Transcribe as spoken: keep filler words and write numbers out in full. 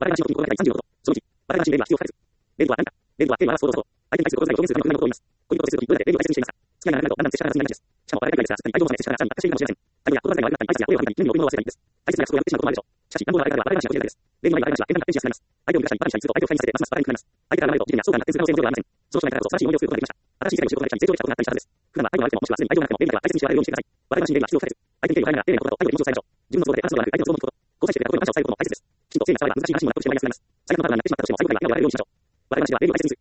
笑い話の時に心がけたいさんじゅうのこと。そのいち、笑い話にメールは必要不可欠。メールとは何か。メールとはテーマを表す報道と、相手に対する心遣いを表現するための表現を言います。恋人と接するとき、どうやってメールを大切にしていますか。付き合いが長くなるとだんだん接し方が難しくなりがちです。しかも笑いたくないですが、すでに相手を冷めて接し方が悪化しているかもしれません。対応や言葉遣いが悪かったり、挨拶や声をかけたり、準備を覚えるのを忘れたりです。大切な約束を破ってしまうこともあるでしょう。しかし、乱暴な笑い方は笑い話が閉じるだけです。メールのない笑い話は演談が変しやすくなります。相手を見返したり、バカにしたりすると相手を不快にさせて、ますます笑いにくくなります。相手から離れると、事件や相談が発生する可能性もゼロではありません。その将来からこそ素晴らしい思い出を作ることができました。新しい世界を知ることができたり、成長したことがあったりしたはずです。普段は相手の相手ももしくはすでに相手の中でもメールだけは大切にし笑えるようにしてください。笑い話にメールは必要不可欠。相手に敬意を払いながら丁寧なことだと相手に印象を伝えましょう。自分の都合で話すのではなく、相手の都合のこと。交際している方への感謝を伝えることも大切です。きちんと丁寧な伝えは難しい話にも納得してもらいやすくなります。最悪の場合は泣いてしまったとしても、最後まで笑顔で笑えるようにしましょう。笑い話ではメールを大切にする。